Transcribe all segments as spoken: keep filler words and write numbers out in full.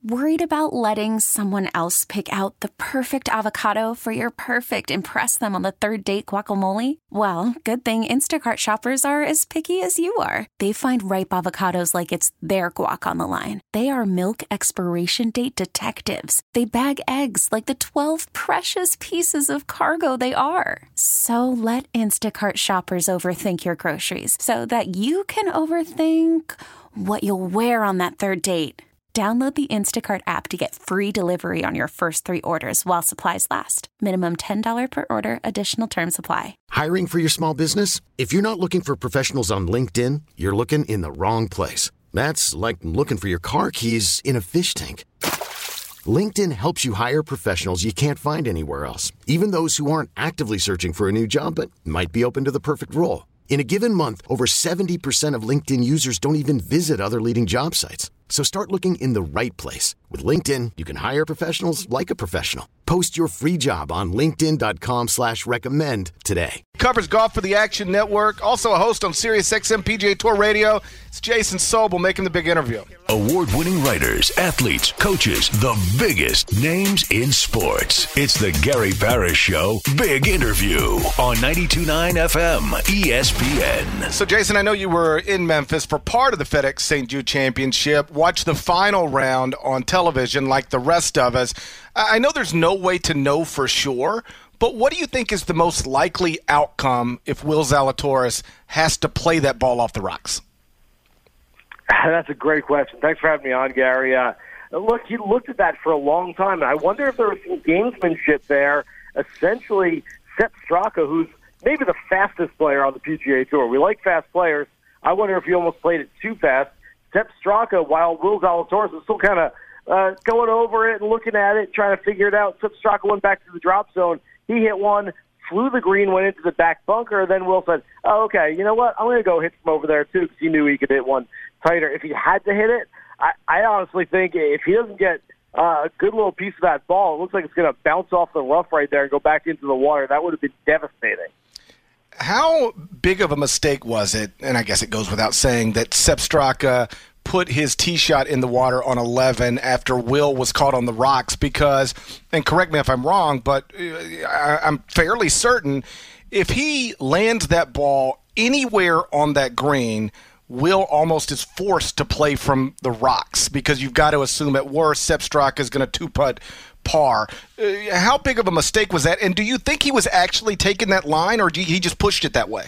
Worried about letting someone else pick out the perfect avocado for your perfect impress them on the third date guacamole? Well, good thing Instacart shoppers are as picky as you are. They find ripe avocados like it's their guac on the line. They are milk expiration date detectives. They bag eggs like the twelve precious pieces of cargo they are. So let Instacart shoppers overthink your groceries so that you can overthink what you'll wear on that third date. Download the Instacart app to get free delivery on your first three orders while supplies last. Minimum ten dollars per order. Additional terms apply. Hiring for your small business? If you're not looking for professionals on LinkedIn, you're looking in the wrong place. That's like looking for your car keys in a fish tank. LinkedIn helps you hire professionals you can't find anywhere else, even those who aren't actively searching for a new job but might be open to the perfect role. In a given month, over seventy percent of LinkedIn users don't even visit other leading job sites. So start looking in the right place. With LinkedIn, you can hire professionals like a professional. Post your free job on linkedin.com slash recommend today. Covers golf for the Action Network. Also a host on SiriusXM P G A Tour Radio. It's Jason Sobel making the big interview. Award-winning writers, athletes, coaches, the biggest names in sports. It's the Gary Parrish Show Big Interview on ninety-two point nine F M E S P N. So, Jason, I know you were in Memphis for part of the FedEx Saint Jude Championship. Watch the final round on television like the rest of us. I know there's no way to know for sure, but what do you think is the most likely outcome if Will Zalatoris has to play that ball off the rocks? That's a great question. Thanks for having me on, Gary. Uh, look, he looked at that for a long time, and I wonder if there was some gamesmanship there. Essentially, Sepp Straka, who's maybe the fastest player on the P G A Tour. We like fast players. I wonder if he almost played it too fast. Sepp Straka, while Will Zalatoris was still kind of uh, going over it and looking at it, trying to figure it out, Sepp Straka went back to the drop zone. He hit one, flew the green, went into the back bunker. Then Will said, oh, okay, you know what? I'm going to go hit from over there, too, because he knew he could hit one tighter. If he had to hit it, I, I honestly think if he doesn't get uh, a good little piece of that ball, it looks like it's going to bounce off the rough right there and go back into the water. That would have been devastating. How big of a mistake was it, and I guess it goes without saying, that Sepp Straka put his tee shot in the water on eleven after Will was caught on the rocks? Because, and correct me if I'm wrong, but I'm fairly certain if he lands that ball anywhere on that green, Will almost is forced to play from the rocks, because you've got to assume at worst Sepp Straka is going to two-putt par. Uh, how big of a mistake was that? And do you think he was actually taking that line, or he just pushed it that way?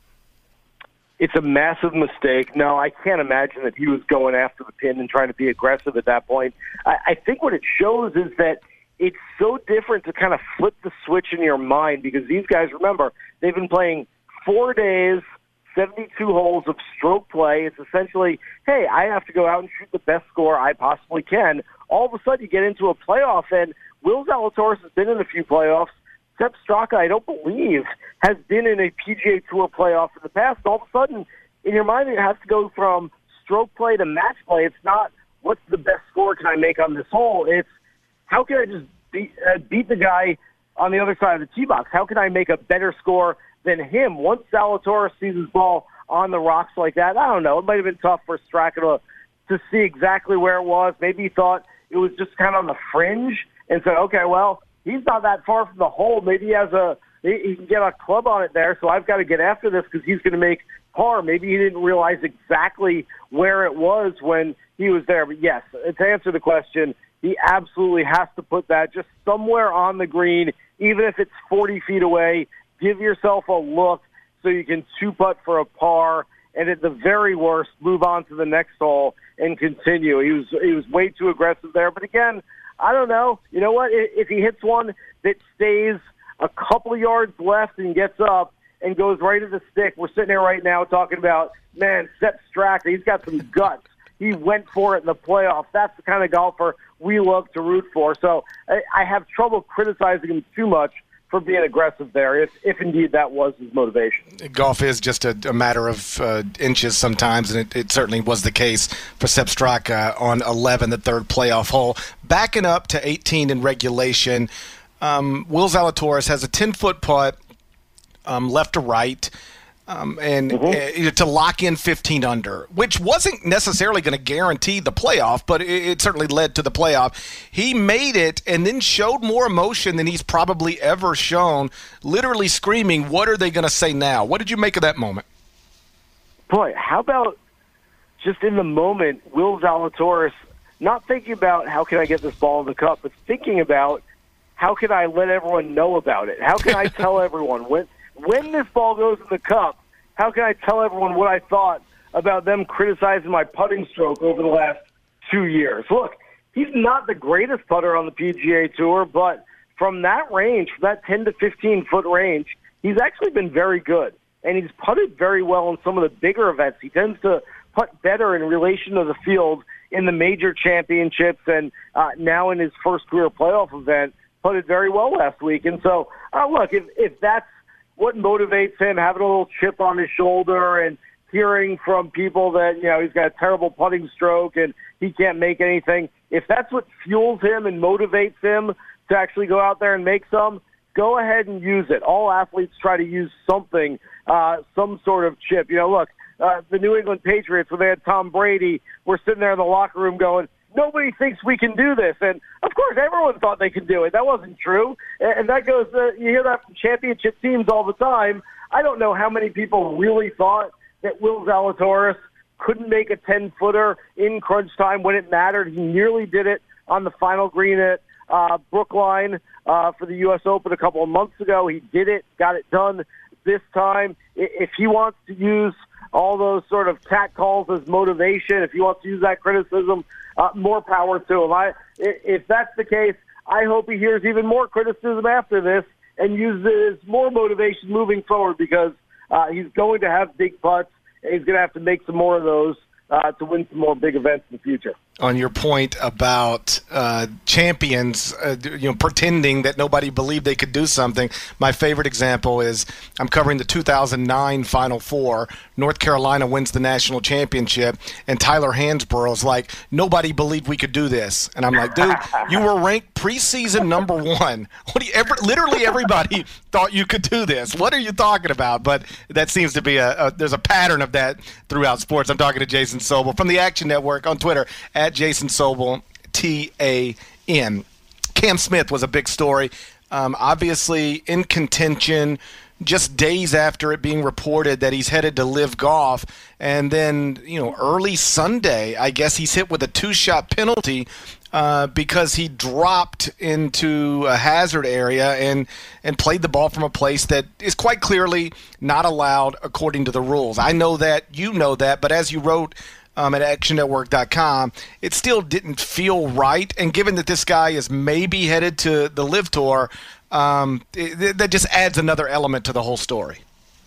It's a massive mistake. No, I can't imagine that he was going after the pin and trying to be aggressive at that point. I, I think what it shows is that it's so different to kind of flip the switch in your mind, because these guys, remember, they've been playing four days, seventy-two holes of stroke play. It's essentially, hey, I have to go out and shoot the best score I possibly can. All of a sudden, you get into a playoff, and Will Zalatoris has been in a few playoffs. Sepp Straka, I don't believe, has been in a P G A Tour playoff in the past. All of a sudden, in your mind, it has to go from stroke play to match play. It's not, what's the best score can I make on this hole? It's, how can I just beat, uh, beat the guy on the other side of the tee box? How can I make a better score than him? Once Zalatoris sees his ball on the rocks like that, I don't know. It might have been tough for Straka to, to see exactly where it was. Maybe he thought it was just kind of on the fringe and said, okay, well, he's not that far from the hole. Maybe he has a he, he can get a club on it there, so I've got to get after this because he's going to make par. Maybe he didn't realize exactly where it was when he was there. But yes, to answer the question, he absolutely has to put that just somewhere on the green, even if it's forty feet away. Give yourself a look so you can two-putt for a par, and at the very worst, move on to the next hole and continue. He was he was way too aggressive there. But again, I don't know. You know what? If he hits one that stays a couple of yards left and gets up and goes right at the stick, we're sitting here right now talking about, man, Sepp Straka, he's got some guts. He went for it in the playoffs. That's the kind of golfer we love to root for. So I, I have trouble criticizing him too much for being aggressive there, if, if indeed that was his motivation. Golf is just a, a matter of uh, inches sometimes, and it, it certainly was the case for Sepp Straka on eleven, the third playoff hole. Backing up to eighteen in regulation, um, Will Zalatoris has a ten-foot putt um, left to right. Um, and mm-hmm. uh, to lock in fifteen under, which wasn't necessarily going to guarantee the playoff, but it, it certainly led to the playoff. He made it and then showed more emotion than he's probably ever shown, literally screaming, what are they going to say now? What did you make of that moment? Boy, how about just in the moment, Will Zalatoris not thinking about how can I get this ball in the cup, but thinking about how can I let everyone know about it? How can I tell everyone when when this ball goes in the cup, how can I tell everyone what I thought about them criticizing my putting stroke over the last two years? Look, he's not the greatest putter on the P G A Tour, but from that range, from that ten to fifteen foot range, he's actually been very good. And he's putted very well in some of the bigger events. He tends to putt better in relation to the field in the major championships, and uh, now in his first career playoff event, putted very well last week. And so, uh, look, if, if that's what motivates him, having a little chip on his shoulder and hearing from people that, you know, he's got a terrible putting stroke and he can't make anything, if that's what fuels him and motivates him to actually go out there and make some, go ahead and use it. All athletes try to use something, uh, some sort of chip. You know, look, uh, the New England Patriots, when they had Tom Brady, were sitting there in the locker room going, nobody thinks we can do this. And, of course, everyone thought they could do it. That wasn't true. And that goes, uh, you hear that from championship teams all the time. I don't know how many people really thought that Will Zalatoris couldn't make a ten-footer in crunch time when it mattered. He nearly did it on the final green at uh, Brookline uh, for the U S Open a couple of months ago. He did it, got it done this time. If he wants to use all those sort of cat calls as motivation, if he wants to use that criticism, uh, more power to him. I, if that's the case, I hope he hears even more criticism after this and uses it as more motivation moving forward, because uh, he's going to have big putts, and he's going to have to make some more of those uh, to win some more big events in the future. On your point about uh, champions, uh, you know, pretending that nobody believed they could do something, my favorite example is I'm covering the two thousand nine Final Four. North Carolina wins the national championship, and Tyler Hansborough is like, nobody believed we could do this. And I'm like, dude, you were ranked preseason number one. What do you ever? Literally everybody thought you could do this. What are you talking about? But that seems to be a, a there's a pattern of that throughout sports. I'm talking to Jason Sobel from the Action Network on Twitter at Jason Sobel, T A N. Cam Smith was a big story. Um, obviously in contention just days after it being reported that he's headed to Live Golf. And then, you know, early Sunday, I guess he's hit with a two-shot penalty uh, because he dropped into a hazard area and, and played the ball from a place that is quite clearly not allowed according to the rules. I know that, you know that, but as you wrote Um, at action network dot com, it still didn't feel right. And given that this guy is maybe headed to the Live Tour, um, it, that just adds another element to the whole story.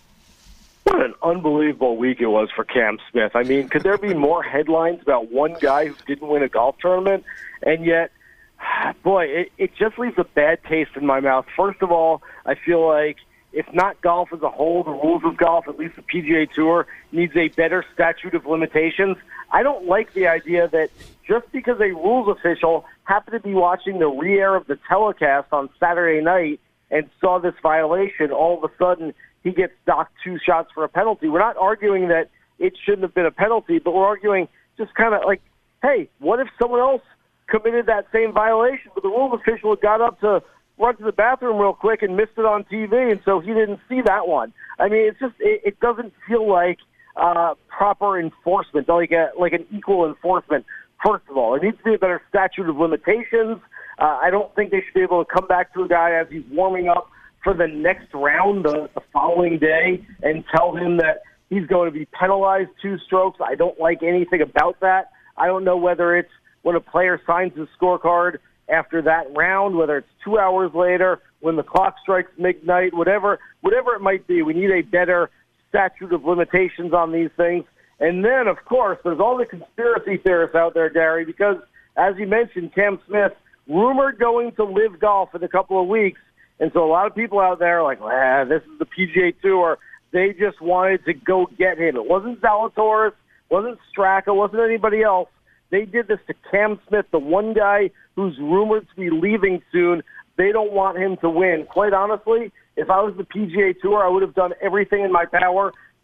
What an unbelievable week it was for Cam Smith. I mean, could there be more headlines about one guy who didn't win a golf tournament? And yet, boy, it, it just leaves a bad taste in my mouth. First of all, I feel like if not golf as a whole, the rules of golf, at least the P G A Tour, needs a better statute of limitations. I don't like the idea that just because a rules official happened to be watching the re-air of the telecast on Saturday night and saw this violation, all of a sudden he gets docked two shots for a penalty. We're not arguing that it shouldn't have been a penalty, but we're arguing just kind of like, hey, what if someone else committed that same violation, but the rules official had got up to run to the bathroom real quick and missed it on T V, and so he didn't see that one. I mean, it's just it, it doesn't feel like uh, proper enforcement, like a, like an equal enforcement. First of all, there needs to be a better statute of limitations. Uh, I don't think they should be able to come back to a guy as he's warming up for the next round the, the following day and tell him that he's going to be penalized two strokes. I don't like anything about that. I don't know whether it's when a player signs his scorecard after that round, whether it's two hours later, when the clock strikes midnight, whatever whatever it might be. We need a better statute of limitations on these things. And then, of course, there's all the conspiracy theorists out there, Gary, because, as you mentioned, Cam Smith, rumored going to Live Golf in a couple of weeks. And so a lot of people out there are like, ah, this is the P G A Tour. They just wanted to go get him. It wasn't Zalatoris, wasn't Straka, wasn't anybody else. They did this to Cam Smith, the one guy who's rumored to be leaving soon. They don't want him to win. Quite honestly, if I was the P G A Tour, I would have done everything in my power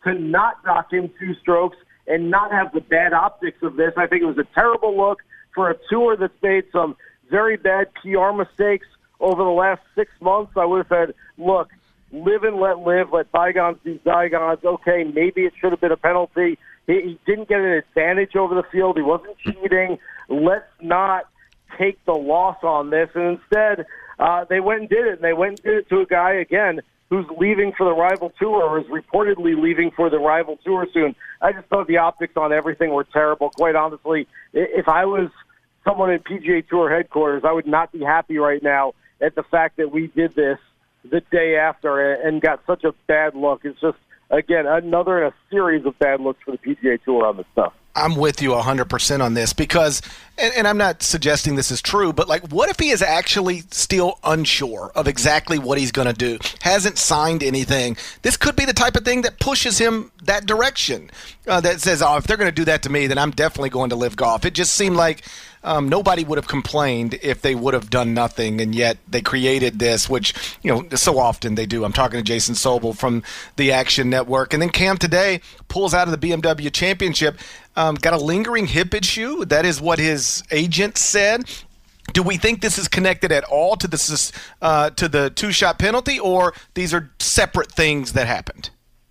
to not dock him two strokes and not have the bad optics of this. I think it was a terrible look for a tour that's made some very bad P R mistakes over the last six months. I would have said, look, live and let live, let bygones be bygones. Okay, maybe it should have been a penalty. He, he didn't get an advantage over the field. He wasn't cheating. Let's not take the loss on this. And instead, uh, they went and did it. And they went and did it to a guy, again, who's leaving for the rival tour or is reportedly leaving for the rival tour soon. I just thought the optics on everything were terrible. Quite honestly, if I was someone in P G A Tour headquarters, I would not be happy right now at the fact that we did this the day after and got such a bad look. It's just, again, another in a series of bad looks for the P G A Tour on this stuff. I'm with you one hundred percent on this because, and, and I'm not suggesting this is true, but like, what if he is actually still unsure of exactly what he's going to do, hasn't signed anything? This could be the type of thing that pushes him that direction, uh, that says, oh, if they're going to do that to me, then I'm definitely going to live golf. It just seemed like um, nobody would have complained if they would have done nothing, and yet they created this, which, you know, so often they do. I'm talking to Jason Sobel from the Action Network. And then Cam today pulls out of the B M W Championship. Um, got a lingering hip issue. That is what his agent said. Do we think this is connected at all to this uh, to the two-shot penalty, or these are separate things that happened?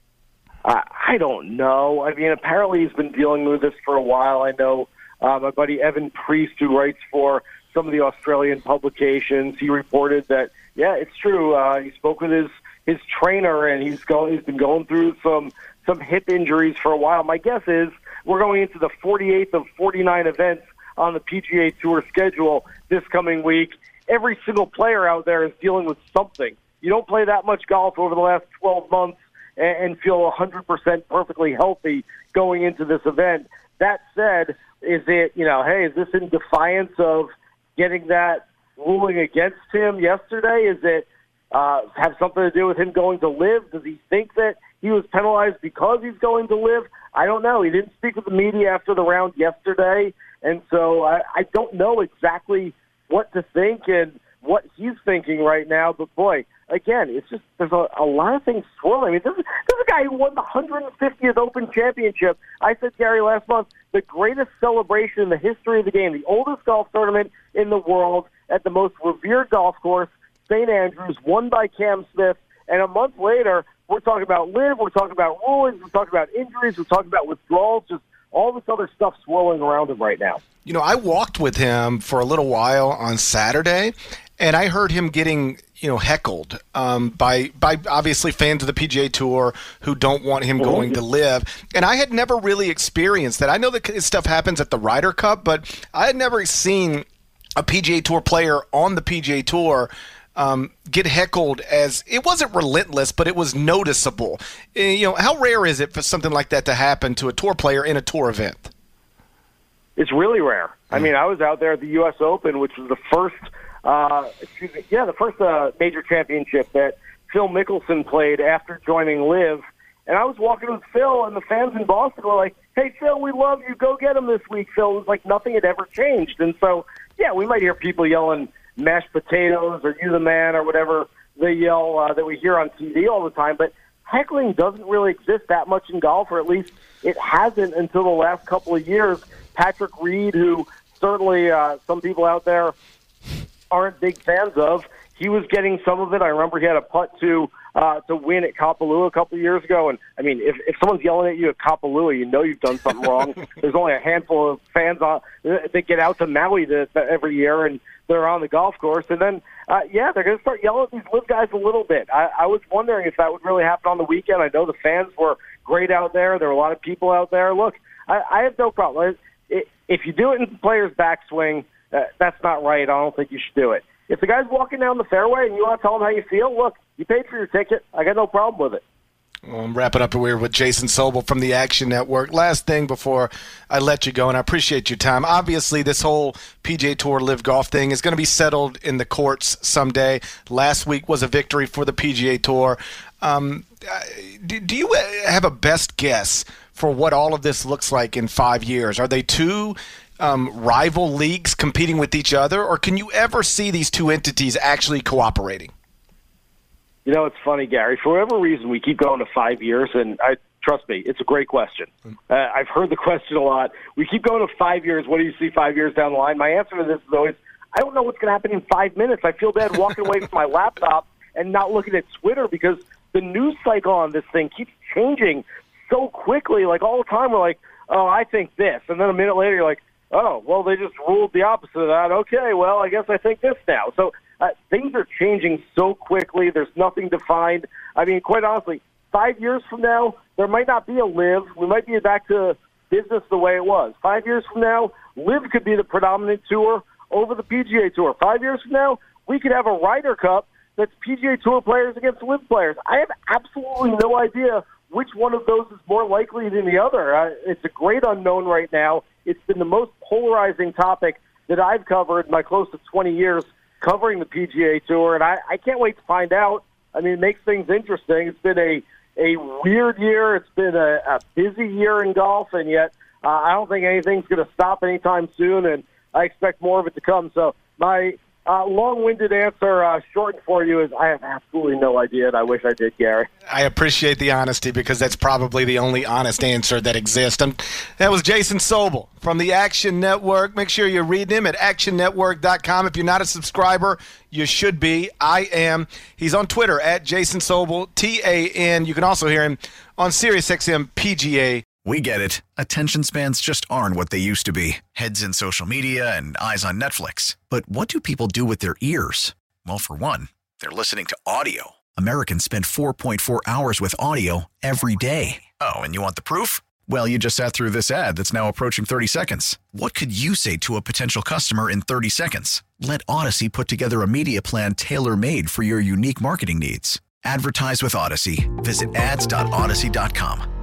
Uh, I don't know. I mean, apparently he's been dealing with this for a while. I know uh, my buddy Evan Priest, who writes for some of the Australian publications, he reported that, yeah, it's true. Uh, he spoke with his, his trainer, and he's going. He's been going through some some hip injuries for a while. My guess is we're going into the forty-eighth of forty-nine events on the P G A Tour schedule this coming week. Every single player out there is dealing with something. You don't play that much golf over the last twelve months and, and feel one hundred percent perfectly healthy going into this event. That said, is it, you know, hey, is this in defiance of getting that ruling against him yesterday? Is it uh, have something to do with him going to live? Does he think that he was penalized because he's going to live? I don't know. He didn't speak with the media after the round yesterday, and so I, I don't know exactly what to think and what he's thinking right now. But, boy, again, it's just there's a, a lot of things swirling. I mean, this is, this is a guy who won the one hundred fiftieth Open Championship. I said, Gary, last month, the greatest celebration in the history of the game, the oldest golf tournament in the world at the most revered golf course, Saint Andrews, won by Cam Smith, and a month later, we're talking about live, we're talking about rulings, we're talking about injuries, we're talking about withdrawals, just all this other stuff swirling around him right now. You know, I walked with him for a little while on Saturday, and I heard him getting, you know, heckled um, by by obviously fans of the P G A Tour who don't want him going to live. And I had never really experienced that. I know that this stuff happens at the Ryder Cup, but I had never seen a P G A Tour player on the P G A Tour Um, get heckled as it wasn't relentless, but it was noticeable. You know, how rare is it for something like that to happen to a tour player in a tour event? It's really rare. I mean, I was out there at the U S Open, which was the first, uh, excuse me, yeah, the first uh, major championship that Phil Mickelson played after joining LIV. And I was walking with Phil, and the fans in Boston were like, "Hey, Phil, we love you. Go get him this week, Phil." It was like nothing had ever changed. And so, yeah, we might hear people yelling mashed potatoes or you the man or whatever they yell uh, that we hear on T V all the time, but heckling doesn't really exist that much in golf, or at least it hasn't until the last couple of years. Patrick Reed, who certainly uh, some people out there aren't big fans of, he was getting some of it. I remember he had a putt to uh, to win at Kapalua a couple of years ago, and I mean, if, if someone's yelling at you at Kapalua, you know you've done something wrong. There's only a handful of fans on, that get out to Maui to, to every year, and they're on the golf course. And then, uh, yeah, they're going to start yelling at these LIV guys a little bit. I, I was wondering if that would really happen on the weekend. I know the fans were great out there. There were a lot of people out there. Look, I, I have no problem. It, if you do it in the player's backswing, uh, that's not right. I don't think you should do it. If the guy's walking down the fairway and you want to tell him how you feel, look, you paid for your ticket. I got no problem with it. Well, I'm wrapping up here with Jason Sobel from the Action Network. Last thing before I let you go, and I appreciate your time. Obviously, this whole P G A Tour LIV Golf thing is going to be settled in the courts someday. Last week was a victory for the P G A Tour. Um, do, do you have a best guess for what all of this looks like in five years? Are they two um, rival leagues competing with each other, or can you ever see these two entities actually cooperating? You know, it's funny, Gary. For whatever reason, we keep going to five years, and I Trust me, it's a great question. Uh, I've heard the question a lot. We keep going to five years. What do you see five years down the line? My answer to this is always, I don't know what's going to happen in five minutes. I feel bad walking away from my laptop and not looking at Twitter because the news cycle on this thing keeps changing so quickly. Like all the time we're like, oh, I think this. And then a minute later you're like, oh, well, they just ruled the opposite of that. Okay, well, I guess I think this now. So uh, things are changing so quickly. There's nothing defined. I mean, quite honestly, five years from now, there might not be a Live. We might be back to business the way it was. Five years from now, Live could be the predominant tour over the P G A Tour. Five years from now, we could have a Ryder Cup that's P G A Tour players against Live players. I have absolutely no idea which one of those is more likely than the other. Uh, it's a great unknown right now. It's been the most polarizing topic that I've covered in my close to twenty years covering the P G A Tour, and I, I can't wait to find out. I mean, it makes things interesting. It's been a a weird year. It's been a, a busy year in golf, and yet uh, I don't think anything's going to stop anytime soon, and I expect more of it to come. So my uh, long-winded answer, uh, shortened for you, is I have absolutely no idea, and I wish I did, Gary. I appreciate the honesty because that's probably the only honest answer that exists. And that was Jason Sobel from the Action Network. Make sure you're reading him at action network dot com. If you're not a subscriber, you should be. I am. He's on Twitter at Jason Sobel, T A N. You can also hear him on SiriusXM P G A. We get it. Attention spans just aren't what they used to be. Heads in social media and eyes on Netflix. But what do people do with their ears? Well, for one, they're listening to audio. Americans spend four point four hours with audio every day. Oh, and you want the proof? Well, you just sat through this ad that's now approaching thirty seconds. What could you say to a potential customer in thirty seconds? Let Odyssey put together a media plan tailor-made for your unique marketing needs. Advertise with Odyssey. Visit ads dot odyssey dot com.